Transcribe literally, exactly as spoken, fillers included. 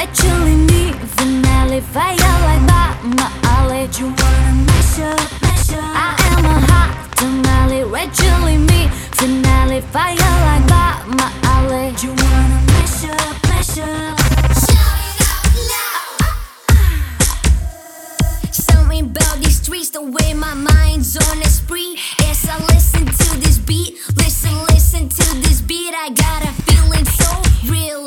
red chili me, finale fire like Bob Marley. You wanna measure, measure? I am a hot tamale, red chili me, finale fire like Bob Marley. You wanna measure, measure? Something about these streets, the way my mind's on a spree. As I listen to this beat, listen, listen to this beat, I got a feeling so real.